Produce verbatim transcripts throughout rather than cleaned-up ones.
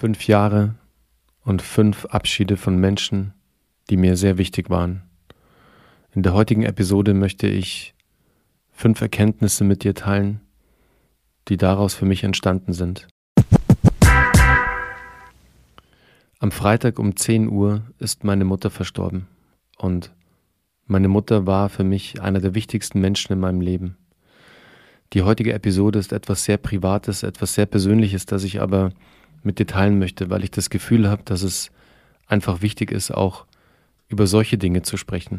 Fünf Jahre und fünf Abschiede von Menschen, die mir sehr wichtig waren. In der heutigen Episode möchte ich fünf Erkenntnisse mit dir teilen, die daraus für mich entstanden sind. Am Freitag um zehn Uhr ist meine Mutter verstorben und meine Mutter war für mich einer der wichtigsten Menschen in meinem Leben. Die heutige Episode ist etwas sehr Privates, etwas sehr Persönliches, das ich aber mit dir teilen möchte, weil ich das Gefühl habe, dass es einfach wichtig ist, auch über solche Dinge zu sprechen.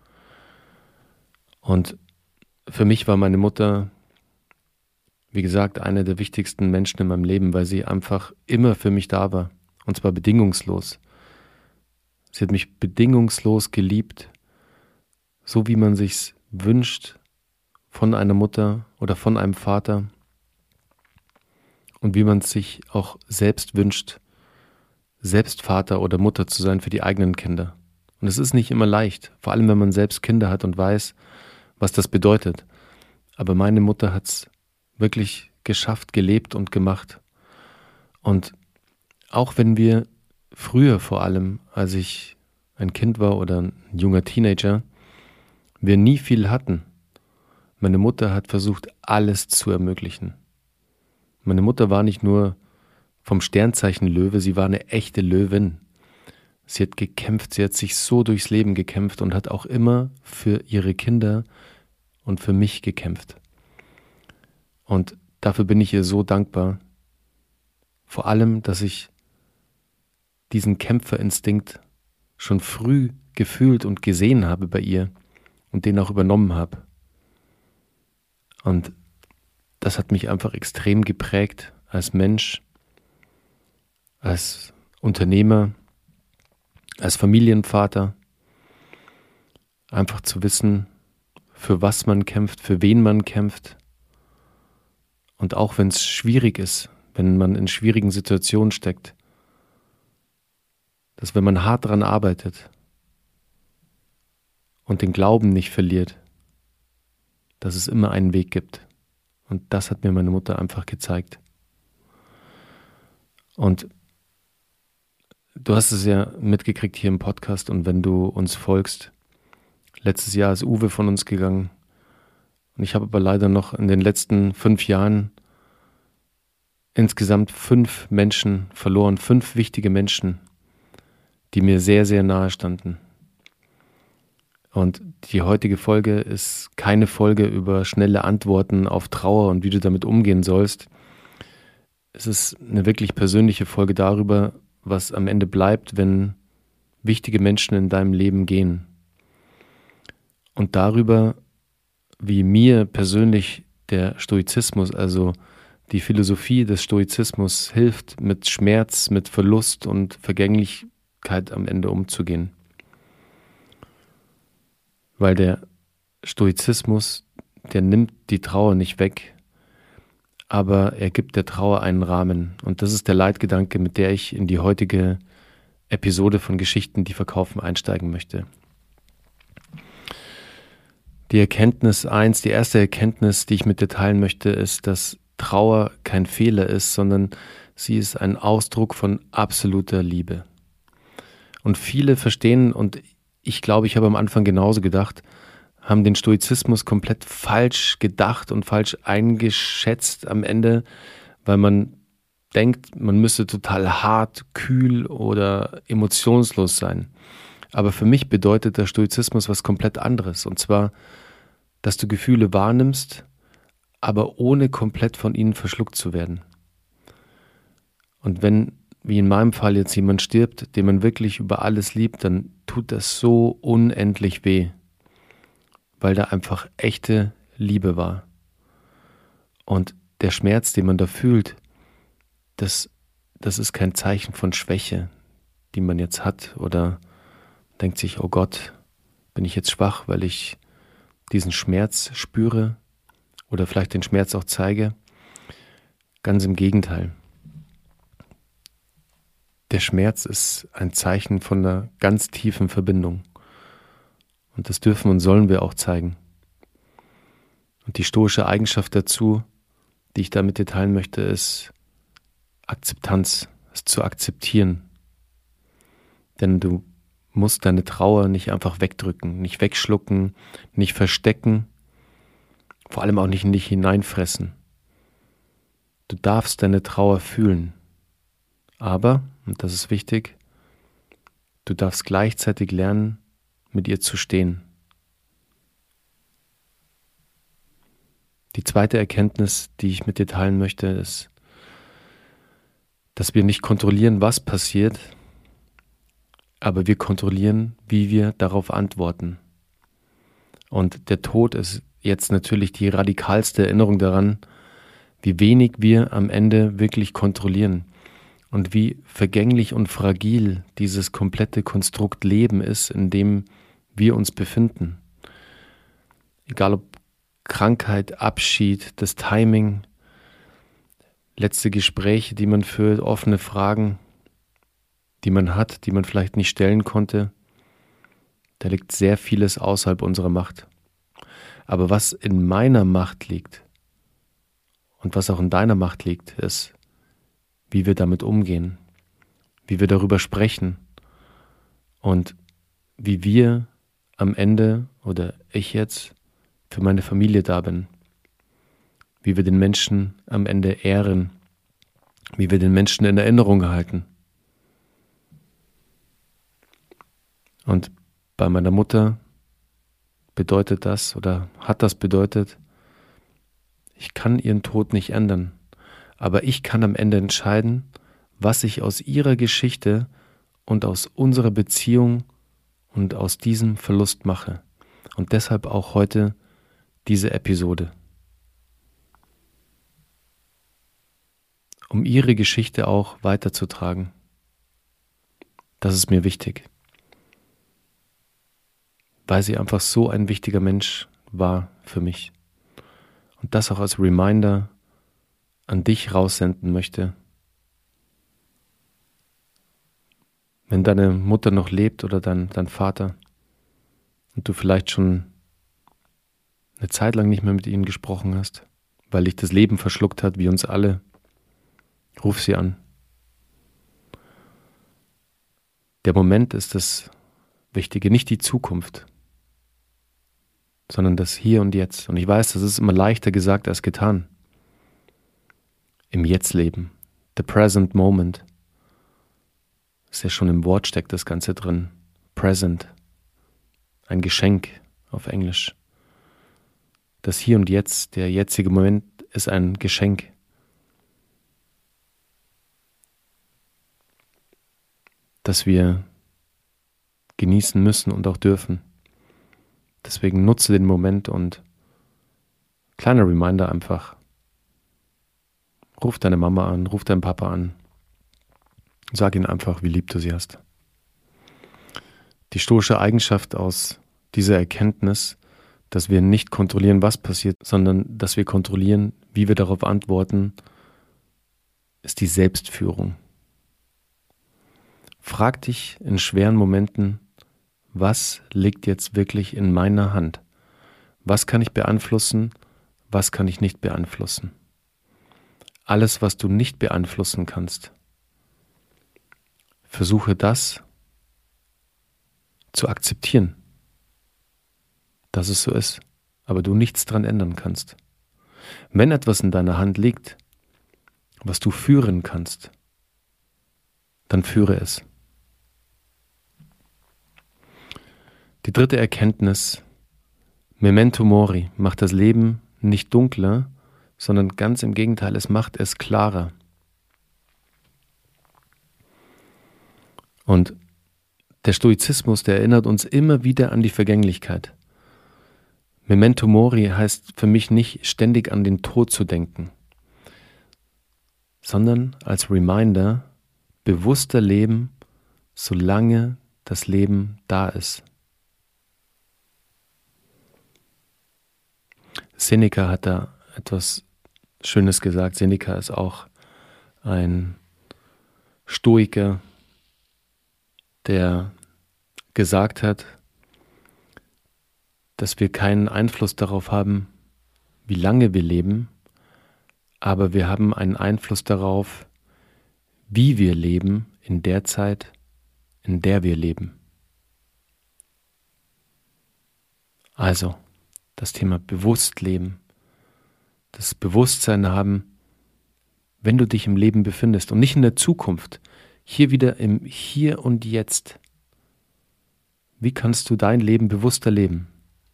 Und für mich war meine Mutter, wie gesagt, eine der wichtigsten Menschen in meinem Leben, weil sie einfach immer für mich da war, und zwar bedingungslos. Sie hat mich bedingungslos geliebt, so wie man sich's wünscht von einer Mutter oder von einem Vater und wie man es sich auch selbst wünscht, selbst Vater oder Mutter zu sein für die eigenen Kinder. Und es ist nicht immer leicht, vor allem wenn man selbst Kinder hat und weiß, was das bedeutet. Aber meine Mutter hat es wirklich geschafft, gelebt und gemacht. Und auch wenn wir früher vor allem, als ich ein Kind war oder ein junger Teenager, wir nie viel hatten, meine Mutter hat versucht, alles zu ermöglichen. Meine Mutter war nicht nur vom Sternzeichen Löwe, sie war eine echte Löwin. Sie hat gekämpft, sie hat sich so durchs Leben gekämpft und hat auch immer für ihre Kinder und für mich gekämpft. Und dafür bin ich ihr so dankbar. Vor allem, dass ich diesen Kämpferinstinkt schon früh gefühlt und gesehen habe bei ihr und den auch übernommen habe. Und das hat mich einfach extrem geprägt als Mensch, als Unternehmer, als Familienvater. Einfach zu wissen, für was man kämpft, für wen man kämpft. Und auch wenn es schwierig ist, wenn man in schwierigen Situationen steckt, dass wenn man hart daran arbeitet und den Glauben nicht verliert, dass es immer einen Weg gibt. Und das hat mir meine Mutter einfach gezeigt. Und du hast es ja mitgekriegt hier im Podcast und wenn du uns folgst, letztes Jahr ist Uwe von uns gegangen und ich habe aber leider noch in den letzten fünf Jahren insgesamt fünf Menschen verloren, fünf wichtige Menschen, die mir sehr, sehr nahe standen. Und die heutige Folge ist keine Folge über schnelle Antworten auf Trauer und wie du damit umgehen sollst. Es ist eine wirklich persönliche Folge darüber, was am Ende bleibt, wenn wichtige Menschen in deinem Leben gehen. Und darüber, wie mir persönlich der Stoizismus, also die Philosophie des Stoizismus hilft, mit Schmerz, mit Verlust und Vergänglichkeit am Ende umzugehen. Weil der Stoizismus, der nimmt die Trauer nicht weg, aber er gibt der Trauer einen Rahmen. Und das ist der Leitgedanke, mit der ich in die heutige Episode von Geschichten, die verkaufen, einsteigen möchte. Die Erkenntnis eins, die erste Erkenntnis, die ich mit dir teilen möchte, ist, dass Trauer kein Fehler ist, sondern sie ist ein Ausdruck von absoluter Liebe. Und viele verstehen, und ich glaube, ich habe am Anfang genauso gedacht, haben den Stoizismus komplett falsch gedacht und falsch eingeschätzt am Ende, weil man denkt, man müsse total hart, kühl oder emotionslos sein. Aber für mich bedeutet der Stoizismus was komplett anderes. Und zwar, dass du Gefühle wahrnimmst, aber ohne komplett von ihnen verschluckt zu werden. Und wenn, wie in meinem Fall jetzt jemand stirbt, den man wirklich über alles liebt, dann tut das so unendlich weh, weil da einfach echte Liebe war. Und der Schmerz, den man da fühlt, das, das ist kein Zeichen von Schwäche, die man jetzt hat oder denkt sich, oh Gott, bin ich jetzt schwach, weil ich diesen Schmerz spüre oder vielleicht den Schmerz auch zeige. Ganz im Gegenteil. Der Schmerz ist ein Zeichen von einer ganz tiefen Verbindung. Und das dürfen und sollen wir auch zeigen. Und die stoische Eigenschaft dazu, die ich da mit dir teilen möchte, ist Akzeptanz. es zu akzeptieren. Denn du musst deine Trauer nicht einfach wegdrücken, nicht wegschlucken, nicht verstecken, vor allem auch nicht in dich hineinfressen. Du darfst deine Trauer fühlen. Aber, und das ist wichtig, du darfst gleichzeitig lernen, mit ihr zu stehen. Die zweite Erkenntnis, die ich mit dir teilen möchte, ist, dass wir nicht kontrollieren, was passiert, aber wir kontrollieren, wie wir darauf antworten. Und der Tod ist jetzt natürlich die radikalste Erinnerung daran, wie wenig wir am Ende wirklich kontrollieren und wie vergänglich und fragil dieses komplette Konstrukt Leben ist, in dem wir uns befinden. Egal ob Krankheit, Abschied, das Timing, letzte Gespräche, die man führt, offene Fragen, die man hat, die man vielleicht nicht stellen konnte. Da liegt sehr vieles außerhalb unserer Macht. Aber was in meiner Macht liegt und was auch in deiner Macht liegt, ist, wie wir damit umgehen, wie wir darüber sprechen und wie wir am Ende oder ich jetzt für meine Familie da bin, wie wir den Menschen am Ende ehren, wie wir den Menschen in Erinnerung halten. Und bei meiner Mutter bedeutet das oder hat das bedeutet, ich kann ihren Tod nicht ändern, aber ich kann am Ende entscheiden, was ich aus ihrer Geschichte und aus unserer Beziehung und aus diesem Verlust mache. Und deshalb auch heute diese Episode. Um ihre Geschichte auch weiterzutragen. Das ist mir wichtig. Weil sie einfach so ein wichtiger Mensch war für mich. Und das auch als Reminder an dich raussenden möchte. Wenn deine Mutter noch lebt oder dein, dein Vater und du vielleicht schon eine Zeit lang nicht mehr mit ihnen gesprochen hast, weil dich das Leben verschluckt hat, wie uns alle, ruf sie an. Der Moment ist das Wichtige, nicht die Zukunft, sondern das Hier und Jetzt. Und ich weiß, das ist immer leichter gesagt als getan. Im Jetzt leben, the present moment. Ist ja schon im Wort steckt das Ganze drin. Present, ein Geschenk auf Englisch. Das Hier und Jetzt, der jetzige Moment ist ein Geschenk. Das wir genießen müssen und auch dürfen. Deswegen nutze den Moment und kleiner Reminder einfach. Ruf deine Mama an, ruf deinen Papa an. Sag ihnen einfach, wie lieb du sie hast. Die stoische Eigenschaft aus dieser Erkenntnis, dass wir nicht kontrollieren, was passiert, sondern dass wir kontrollieren, wie wir darauf antworten, ist die Selbstführung. Frag dich in schweren Momenten, was liegt jetzt wirklich in meiner Hand? Was kann ich beeinflussen? Was kann ich nicht beeinflussen? Alles, was du nicht beeinflussen kannst, versuche das zu akzeptieren, dass es so ist, aber du nichts dran ändern kannst. Wenn etwas in deiner Hand liegt, was du führen kannst, dann führe es. Die dritte Erkenntnis, Memento Mori, macht das Leben nicht dunkler, sondern ganz im Gegenteil, es macht es klarer. Und der Stoizismus, der erinnert uns immer wieder an die Vergänglichkeit. Memento Mori heißt für mich nicht ständig an den Tod zu denken, sondern als Reminder, bewusster leben, solange das Leben da ist. Seneca hat da etwas Schönes gesagt. Seneca ist auch ein Stoiker, der gesagt hat, dass wir keinen Einfluss darauf haben, wie lange wir leben, aber wir haben einen Einfluss darauf, wie wir leben in der Zeit, in der wir leben. Also, das Thema Bewusstleben, das Bewusstsein haben, wenn du dich im Leben befindest und nicht in der Zukunft, hier wieder im Hier und Jetzt. Wie kannst du dein Leben bewusster leben?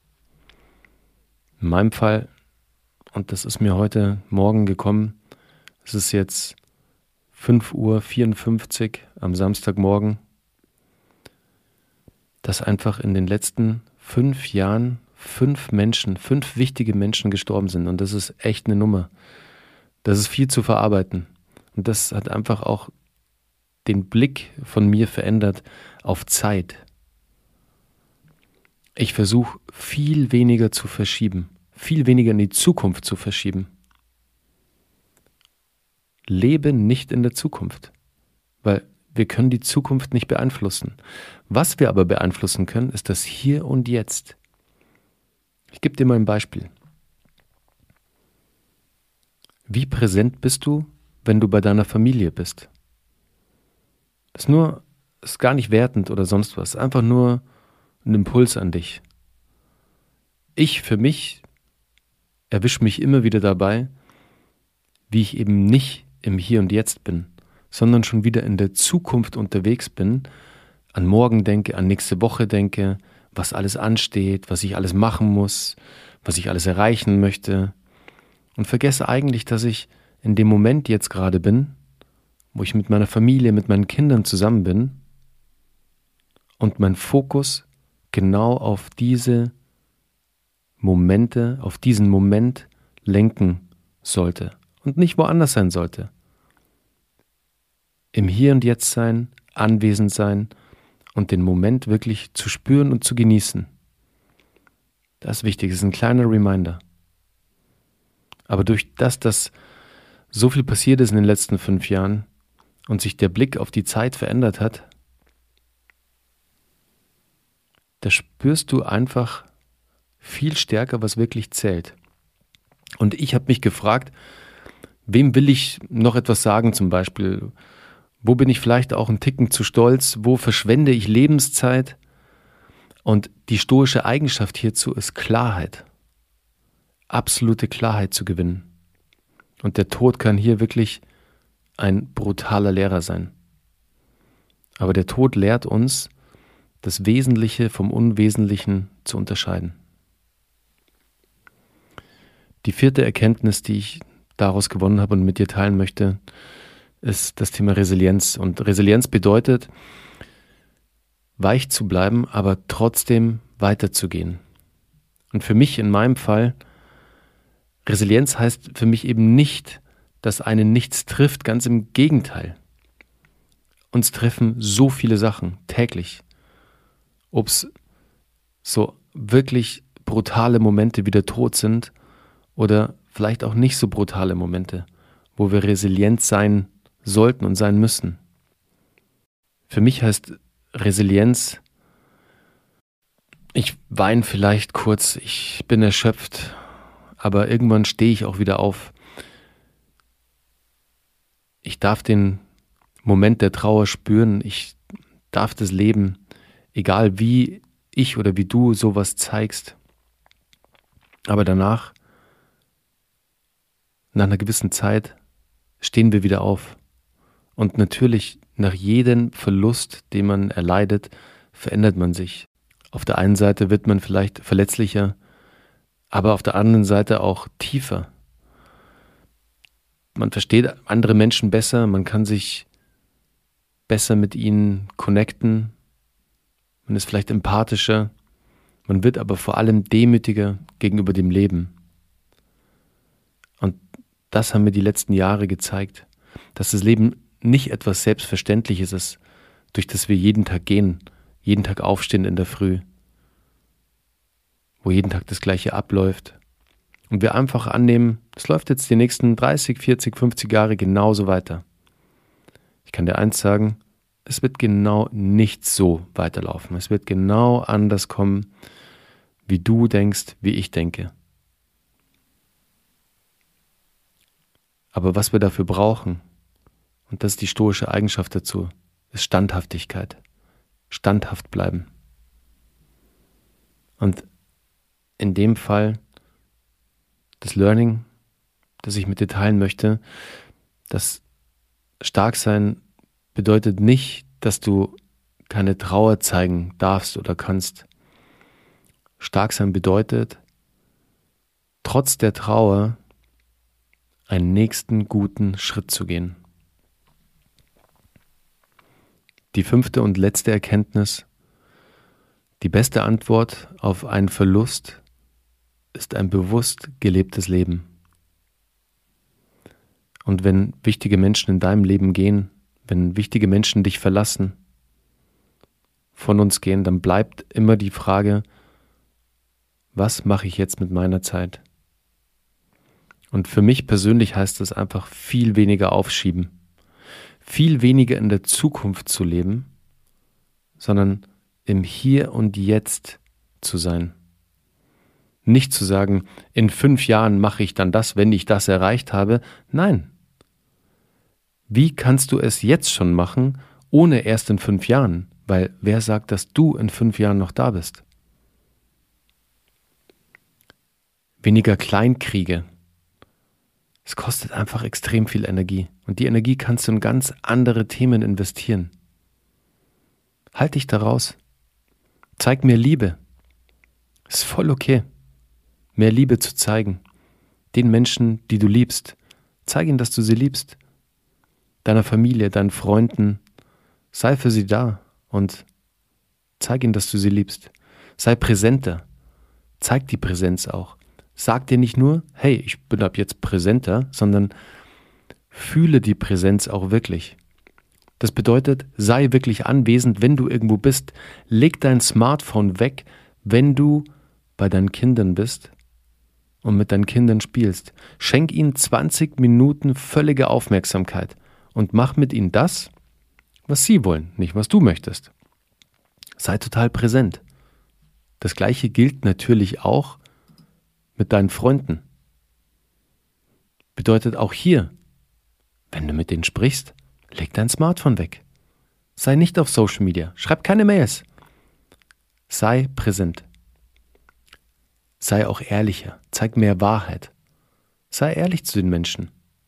In meinem Fall, und das ist mir heute Morgen gekommen, es ist jetzt fünf Uhr vierundfünfzig am Samstagmorgen, dass einfach in den letzten fünf Jahren fünf Menschen, fünf wichtige Menschen gestorben sind. Und das ist echt eine Nummer. Das ist viel zu verarbeiten. Und das hat einfach auch den Blick von mir verändert auf Zeit. Ich versuche viel weniger zu verschieben, viel weniger in die Zukunft zu verschieben. Lebe nicht in der Zukunft, weil wir können die Zukunft nicht beeinflussen. Was wir aber beeinflussen können, ist das Hier und Jetzt. Ich gebe dir mal ein Beispiel. Wie präsent bist du, wenn du bei deiner Familie bist? Das ist nur, ist gar nicht wertend oder sonst was, einfach nur ein Impuls an dich. Ich für mich erwische mich immer wieder dabei, wie ich eben nicht im Hier und Jetzt bin, sondern schon wieder in der Zukunft unterwegs bin, an morgen denke, an nächste Woche denke, was alles ansteht, was ich alles machen muss, was ich alles erreichen möchte und vergesse eigentlich, dass ich in dem Moment jetzt gerade bin, wo ich mit meiner Familie, mit meinen Kindern zusammen bin und mein Fokus genau auf diese Momente, auf diesen Moment lenken sollte und nicht woanders sein sollte. Im Hier und Jetzt sein, anwesend sein und den Moment wirklich zu spüren und zu genießen. Das ist wichtig, das ist ein kleiner Reminder. Aber durch das, dass so viel passiert ist in den letzten fünf Jahren und sich der Blick auf die Zeit verändert hat, da spürst du einfach viel stärker, was wirklich zählt. Und ich habe mich gefragt, wem will ich noch etwas sagen zum Beispiel? Wo bin ich vielleicht auch einen Ticken zu stolz? Wo verschwende ich Lebenszeit? Und die stoische Eigenschaft hierzu ist Klarheit. Absolute Klarheit zu gewinnen. Und der Tod kann hier wirklich ein brutaler Lehrer sein. Aber der Tod lehrt uns, das Wesentliche vom Unwesentlichen zu unterscheiden. Die vierte Erkenntnis, die ich daraus gewonnen habe und mit dir teilen möchte, ist das Thema Resilienz. Und Resilienz bedeutet, weich zu bleiben, aber trotzdem weiterzugehen. Und für mich in meinem Fall, Resilienz heißt für mich eben nicht, dass einen nichts trifft, ganz im Gegenteil. Uns treffen so viele Sachen täglich. Ob es so wirklich brutale Momente wie der Tod sind oder vielleicht auch nicht so brutale Momente, wo wir resilient sein sollten und sein müssen. Für mich heißt Resilienz, ich weine vielleicht kurz, ich bin erschöpft, aber irgendwann stehe ich auch wieder auf. Ich darf den Moment der Trauer spüren, ich darf das Leben, egal wie ich oder wie du sowas zeigst. Aber danach, nach einer gewissen Zeit, stehen wir wieder auf. Und natürlich, nach jedem Verlust, den man erleidet, verändert man sich. Auf der einen Seite wird man vielleicht verletzlicher, aber auf der anderen Seite auch tiefer. Man versteht andere Menschen besser, man kann sich besser mit ihnen connecten, man ist vielleicht empathischer, man wird aber vor allem demütiger gegenüber dem Leben. Und das haben mir die letzten Jahre gezeigt, dass das Leben nicht etwas Selbstverständliches ist, durch das wir jeden Tag gehen, jeden Tag aufstehen in der Früh, wo jeden Tag das Gleiche abläuft. Und wir einfach annehmen, es läuft jetzt die nächsten dreißig, vierzig, fünfzig Jahre genauso weiter. Ich kann dir eins sagen, es wird genau nicht so weiterlaufen. Es wird genau anders kommen, wie du denkst, wie ich denke. Aber was wir dafür brauchen, Und das ist die stoische Eigenschaft dazu, ist Standhaftigkeit. Standhaft bleiben. Und in dem Fall das Learning, das ich mit dir teilen möchte, das Starksein bedeutet nicht, dass du keine Trauer zeigen darfst oder kannst. Starksein bedeutet, trotz der Trauer einen nächsten guten Schritt zu gehen. Die fünfte und letzte Erkenntnis: Die beste Antwort auf einen Verlust ist ein bewusst gelebtes Leben. Und wenn wichtige Menschen in deinem Leben gehen, wenn wichtige Menschen dich verlassen, von uns gehen, dann bleibt immer die Frage, was mache ich jetzt mit meiner Zeit? Und für mich persönlich heißt das einfach viel weniger aufschieben, viel weniger in der Zukunft zu leben, sondern im Hier und Jetzt zu sein. Nicht zu sagen, in fünf Jahren mache ich dann das, wenn ich das erreicht habe. Nein. Wie kannst du es jetzt schon machen, ohne erst in fünf Jahren? Weil wer sagt, dass du in fünf Jahren noch da bist? Weniger Kleinkriege. Es kostet einfach extrem viel Energie. Und die Energie kannst du in ganz andere Themen investieren. Halt dich da raus. Zeig mir Liebe. Ist voll okay. Mehr Liebe zu zeigen. Den Menschen, die du liebst. Zeig ihnen, dass du sie liebst. Deiner Familie, deinen Freunden. Sei für sie da und zeig ihnen, dass du sie liebst. Sei präsenter. Zeig die Präsenz auch. Sag dir nicht nur, hey, ich bin ab jetzt präsenter, sondern fühle die Präsenz auch wirklich. Das bedeutet, sei wirklich anwesend, wenn du irgendwo bist. Leg dein Smartphone weg, wenn du bei deinen Kindern bist und mit deinen Kindern spielst. Schenk ihnen zwanzig Minuten völlige Aufmerksamkeit und mach mit ihnen das, was sie wollen, nicht was du möchtest. Sei total präsent. Das Gleiche gilt natürlich auch mit deinen Freunden. Bedeutet auch hier, wenn du mit denen sprichst, leg dein Smartphone weg. Sei nicht auf Social Media, schreib keine Mails. Sei präsent. Sei auch ehrlicher, zeig mehr Wahrheit. Sei ehrlich zu den Menschen.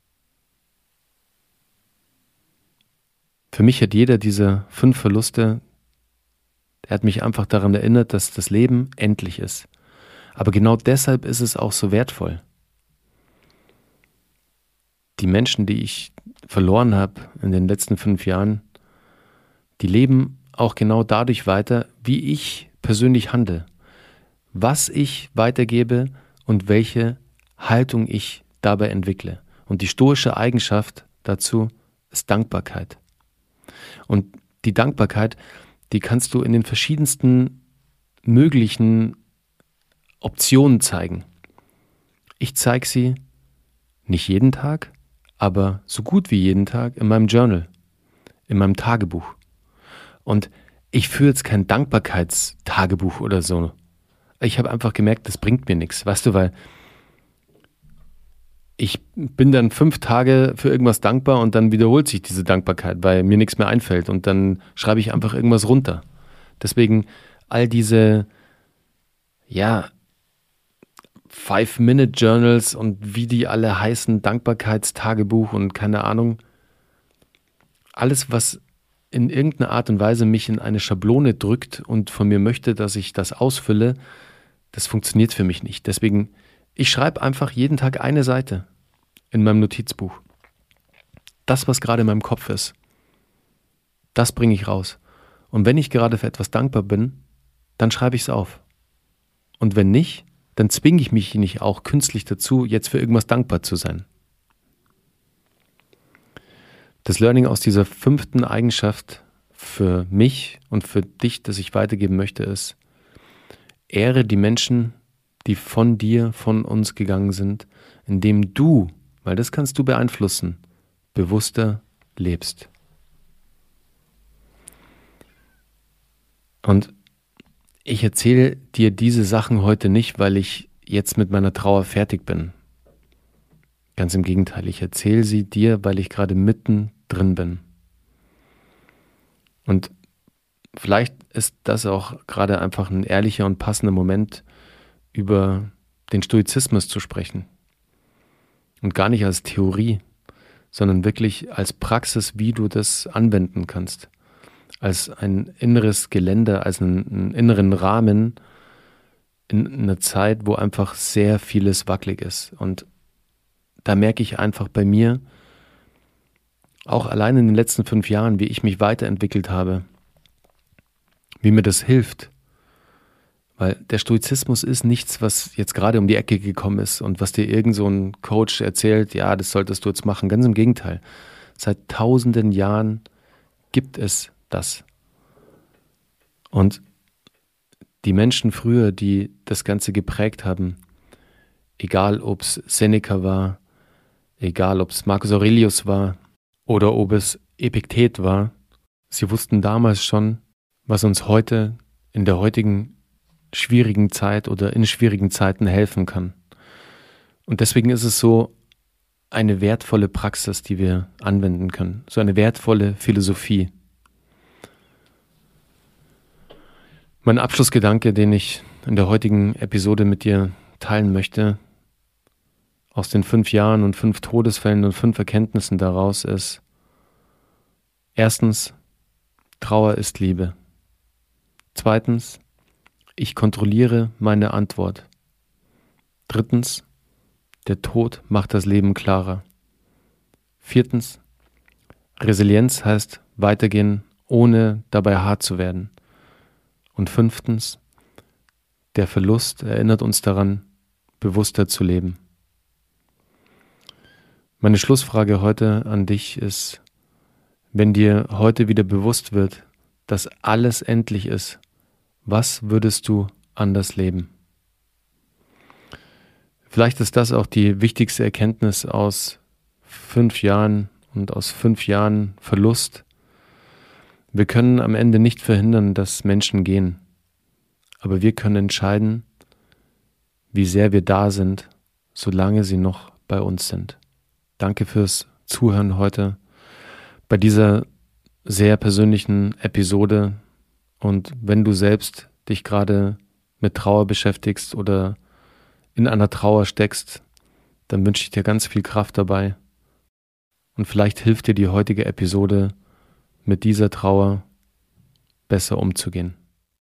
Für mich hat jeder dieser fünf Verluste, er hat mich einfach daran erinnert, dass das Leben endlich ist. Aber genau deshalb ist es auch so wertvoll. Die Menschen, die ich verloren habe in den letzten fünf Jahren, die leben auch genau dadurch weiter, wie ich persönlich handle, was ich weitergebe und welche Haltung ich dabei entwickle. Und die stoische Eigenschaft dazu ist Dankbarkeit. Und die Dankbarkeit, die kannst du in den verschiedensten möglichen Optionen zeigen. Ich zeige sie nicht jeden Tag, aber so gut wie jeden Tag in meinem Journal, in meinem Tagebuch. Und ich führe jetzt kein Dankbarkeitstagebuch oder so. Ich habe einfach gemerkt, das bringt mir nichts. Weißt du, weil ich bin dann fünf Tage für irgendwas dankbar und dann wiederholt sich diese Dankbarkeit, weil mir nichts mehr einfällt und dann schreibe ich einfach irgendwas runter. Deswegen all diese, ja, Five-Minute-Journals und wie die alle heißen, Dankbarkeitstagebuch und keine Ahnung. Alles, was in irgendeiner Art und Weise mich in eine Schablone drückt und von mir möchte, dass ich das ausfülle, das funktioniert für mich nicht. Deswegen, ich schreibe einfach jeden Tag eine Seite in meinem Notizbuch. Das, was gerade in meinem Kopf ist, das bringe ich raus. Und wenn ich gerade für etwas dankbar bin, dann schreibe ich es auf. Und wenn nicht, dann zwinge ich mich nicht auch künstlich dazu, jetzt für irgendwas dankbar zu sein. Das Learning aus dieser fünften Eigenschaft für mich und für dich, das ich weitergeben möchte, ist: Ehre die Menschen, die von dir, von uns gegangen sind, indem du, weil das kannst du beeinflussen, bewusster lebst. Und ich erzähle dir diese Sachen heute nicht, weil ich jetzt mit meiner Trauer fertig bin. Ganz im Gegenteil, ich erzähle sie dir, weil ich gerade mitten drin bin. Und vielleicht ist das auch gerade einfach ein ehrlicher und passender Moment, über den Stoizismus zu sprechen. Und gar nicht als Theorie, sondern wirklich als Praxis, wie du das anwenden kannst. Als ein inneres Geländer, als einen, einen inneren Rahmen in einer Zeit, wo einfach sehr vieles wackelig ist. Und da merke ich einfach bei mir, auch allein in den letzten fünf Jahren, wie ich mich weiterentwickelt habe, wie mir das hilft. Weil der Stoizismus ist nichts, was jetzt gerade um die Ecke gekommen ist und was dir irgend so ein Coach erzählt, ja, das solltest du jetzt machen. Ganz im Gegenteil. Seit tausenden Jahren gibt es das. Und die Menschen früher, die das Ganze geprägt haben, egal ob es Seneca war, egal ob es Marcus Aurelius war oder ob es Epiktet war, sie wussten damals schon, was uns heute in der heutigen schwierigen Zeit oder in schwierigen Zeiten helfen kann. Und deswegen ist es so eine wertvolle Praxis, die wir anwenden können, so eine wertvolle Philosophie. Mein Abschlussgedanke, den ich in der heutigen Episode mit dir teilen möchte, aus den fünf Jahren und fünf Todesfällen und fünf Erkenntnissen daraus ist: Erstens, Trauer ist Liebe. Zweitens, ich kontrolliere meine Antwort. Drittens, der Tod macht das Leben klarer. Viertens, Resilienz heißt weitergehen, ohne dabei hart zu werden. Und fünftens, der Verlust erinnert uns daran, bewusster zu leben. Meine Schlussfrage heute an dich ist: Wenn dir heute wieder bewusst wird, dass alles endlich ist, was würdest du anders leben? Vielleicht ist das auch die wichtigste Erkenntnis aus fünf Jahren und aus fünf Jahren Verlust. Wir können am Ende nicht verhindern, dass Menschen gehen, aber wir können entscheiden, wie sehr wir da sind, solange sie noch bei uns sind. Danke fürs Zuhören heute bei dieser sehr persönlichen Episode. Und wenn du selbst dich gerade mit Trauer beschäftigst oder in einer Trauer steckst, dann wünsche ich dir ganz viel Kraft dabei. Und vielleicht hilft dir die heutige Episode, mit dieser Trauer besser umzugehen.